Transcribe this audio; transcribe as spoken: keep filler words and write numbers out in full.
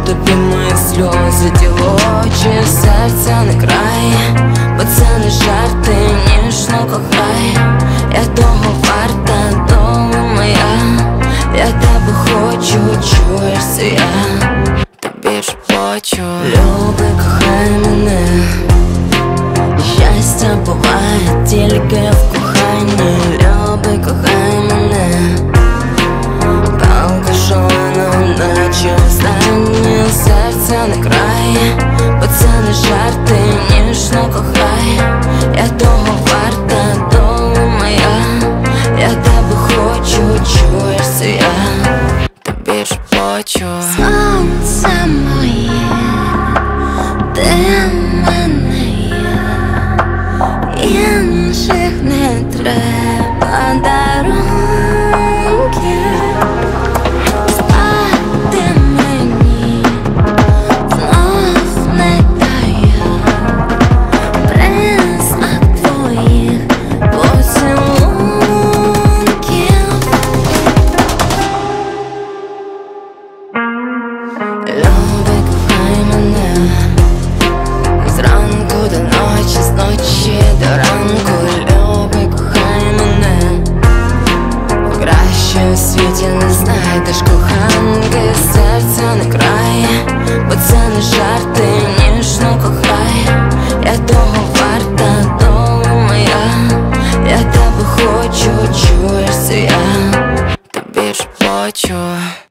тобі мої сльози, дівочі, серця не край, бо це не жарти, ніжно кохай. Я того варта, дома моя, я тебе хочу, чуєшся, я тобі ж плачу. Люби, кохай мене, щастя буває тільки в коханні. Люби, кохай мене, палка шалена, наче останнє. Серця не край, бо це не жарти, ніжно кохай. Я того варта, дома моя, я тебе хочу, чуєшся, я тобі ж плачу. Сонце моє, ти в мене є, інших не треба дарунків. Спати мені знов не дає присмак твоїх поцілунків. Люби, кохай мене, зранку до ночі, з ночі до ранку. Люби, кохай мене, краще у світі не знайдеш коханки. Серця не край, бо це не жарти, ніжно кохай. Я того варта, дома моя, я тебе хочу, чуєшся, я тобі ж плачу.